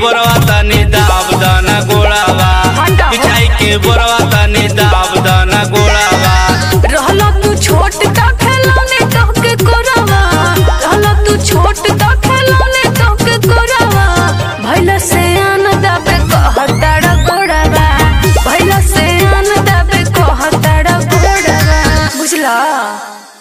बोरवा तनी दाब दाना गोड़ावा, बिछाई के बोरवा तनी दाब दाना गोड़ावा। रहला तू छोट का खिलौने तोके कोरावा, रहला तू छोट का खिलौने तोके कोरावा। भइला से आन दाबे कहताड़ा गोड़ावा, भइला से आन दाबे कहताड़ा गोड़ावा। बुझला।